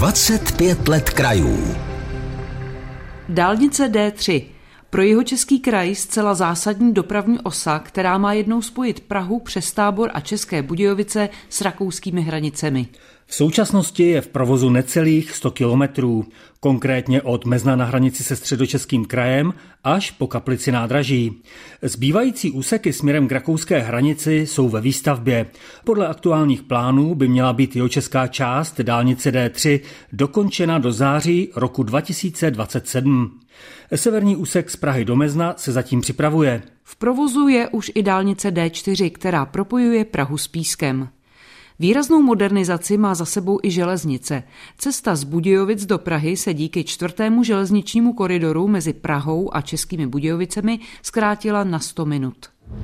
25 let krajů. Dálnice D3. Pro Jihočeský kraj zcela zásadní dopravní osa, která má jednou spojit Prahu přes Tábor a České Budějovice s rakouskými hranicemi. V současnosti je v provozu necelých 100 kilometrů, konkrétně od Mezna na hranici se Středočeským krajem až po Kaplici nádraží. Zbývající úseky směrem k rakouské hranici jsou ve výstavbě. Podle aktuálních plánů by měla být jihočeská část dálnice D3 dokončena do září roku 2027. Severní úsek z Prahy do Mezna se zatím připravuje. V provozu je už i dálnice D4, která propojuje Prahu s Pískem. Výraznou modernizaci má za sebou i železnice. Cesta z Budějovic do Prahy se díky 4. železničnímu koridoru mezi Prahou a Českými Budějovicemi zkrátila na 100 minut.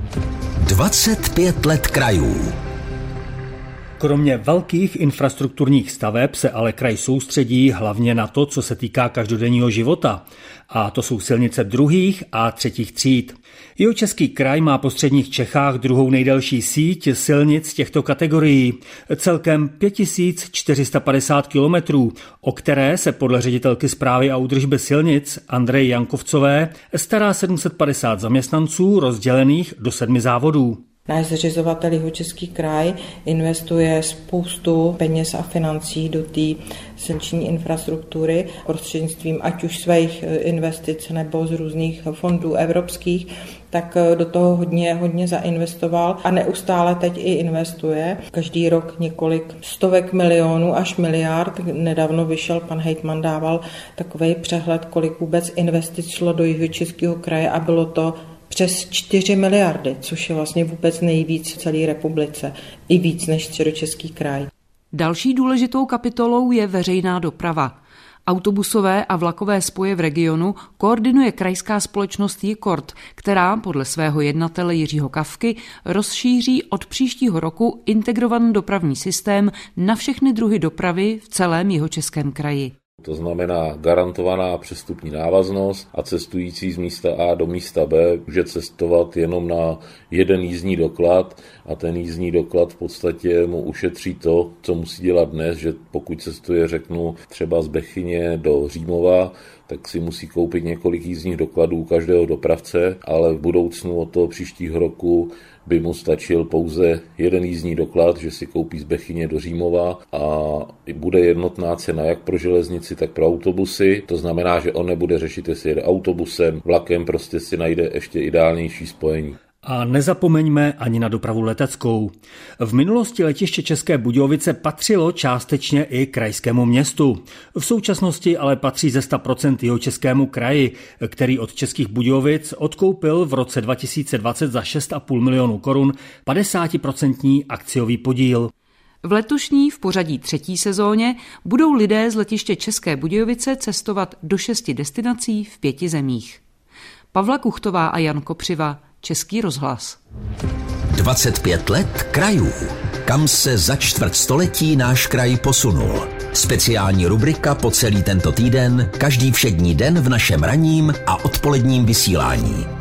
25 let krajů. Kromě velkých infrastrukturních staveb se ale kraj soustředí hlavně na to, co se týká každodenního života. A to jsou silnice druhých a třetích tříd. Jihočeský kraj má po středních Čechách druhou nejdelší síť silnic těchto kategorií. Celkem 5450 kilometrů, o které se podle ředitelky správy a údržby silnic Andreje Jankovcové stará 750 zaměstnanců rozdělených do 7 závodů. Náš zřizovatel Jihočeský kraj investuje spoustu peněz a financí do té silniční infrastruktury prostřednictvím ať už svých investic nebo z různých fondů evropských, tak do toho hodně zainvestoval a neustále teď i investuje. Každý rok několik stovek milionů až miliard. Nedávno vyšel, pan hejtman dával takovej přehled, kolik vůbec investic šlo do Jihočeského kraje a bylo to přes 4 miliardy, což je vlastně vůbec nejvíc v celé republice, i víc než Středočeský kraj. Další důležitou kapitolou je veřejná doprava. Autobusové a vlakové spoje v regionu koordinuje krajská společnost Jikord, která podle svého jednatele Jiřího Kavky rozšíří od příštího roku integrovaný dopravní systém na všechny druhy dopravy v celém Jihočeském kraji. To znamená garantovaná přestupní návaznost a cestující z místa A do místa B může cestovat jenom na jeden jízdní doklad a ten jízdní doklad v podstatě mu ušetří to, co musí dělat dnes, že pokud cestuje, řeknu, třeba z Bechyně do Římova, tak si musí koupit několik jízdních dokladů každého dopravce, ale v budoucnu od toho příštího roku by mu stačil pouze jeden jízdní doklad, že si koupí z Bechyně do Římova a bude jednotná cena jak pro železnici, tak pro autobusy. To znamená, že on nebude řešit, jestli jede autobusem, vlakem, prostě si najde ještě ideálnější spojení. A nezapomeňme ani na dopravu leteckou. V minulosti letiště České Budějovice patřilo částečně i krajskému městu. V současnosti ale patří ze 100% Jihočeskému kraji, který od Českých Budějovic odkoupil v roce 2020 za 6,5 milionu korun 50% akciový podíl. V letošní v pořadí 3. sezóně budou lidé z letiště České Budějovice cestovat do 6 destinací v 5 zemích. Pavla Kuchtová a Jan Kopřiva, Český rozhlas. 25 let krajů. Kam se za čtvrt století náš kraj posunul. Speciální rubrika po celý tento týden, každý všední den v našem ranním a odpoledním vysílání.